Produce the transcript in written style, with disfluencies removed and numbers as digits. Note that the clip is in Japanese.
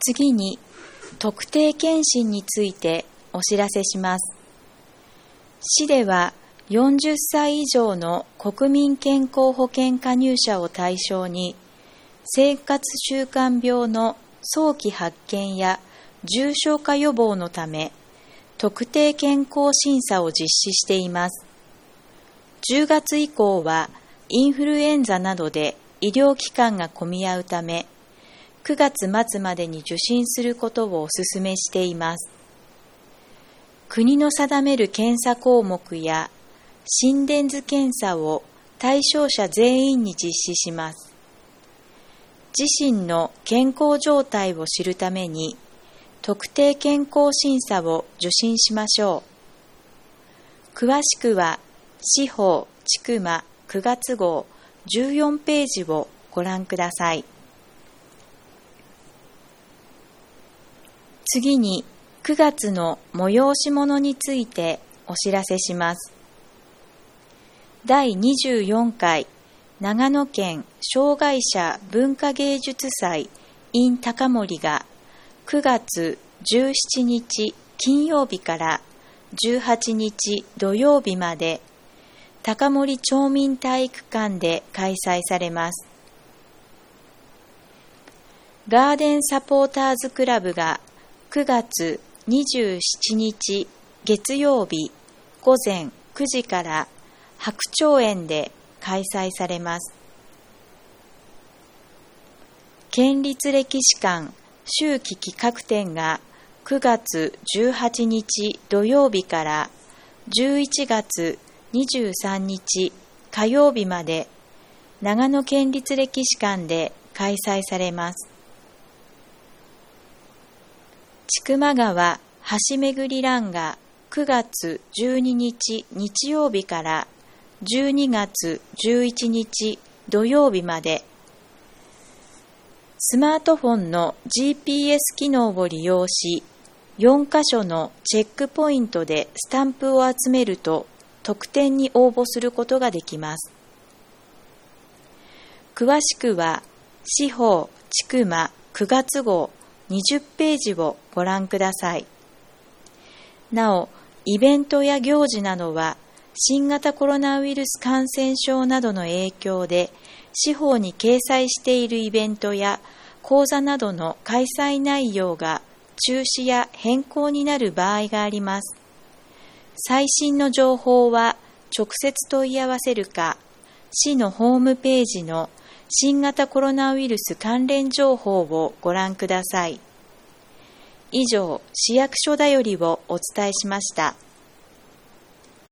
次に、特定健診についてお知らせします。市では40歳以上の国民健康保険加入者を対象に、生活習慣病の早期発見や重症化予防のため、特定健康審査を実施しています。10月以降はインフルエンザなどで医療機関が混み合うため、9月末までに受診することをお勧めしています。国の定める検査項目や心電図検査を対象者全員に実施します。自身の健康状態を知るために、特定健康審査を受診しましょう。詳しくは、司法千曲9月号14ページをご覧ください。次に、9月の催し物についてお知らせします。第24回長野県障害者文化芸術祭 in 高森が9月17日金曜日から18日土曜日まで高森町民体育館で開催されます。ガーデンサポーターズクラブが9月27日月曜日午前9時から白鳥園で開催されます。県立歴史館秋季企画展が9月18日土曜日から11月23日火曜日まで長野県立歴史館で開催されます。千曲川橋巡りランが9月12日日曜日から12月11日土曜日まで、スマートフォンの GPS 機能を利用し、4カ所のチェックポイントでスタンプを集めると特典に応募することができます。詳しくは、司法千曲9月号20ページをご覧ください。なお、イベントや行事などは、新型コロナウイルス感染症などの影響で、司法に掲載しているイベントや講座などの開催内容が中止や変更になる場合があります。最新の情報は直接問い合わせるか、市のホームページの新型コロナウイルス関連情報をご覧ください。以上、市役所だよりをお伝えしました。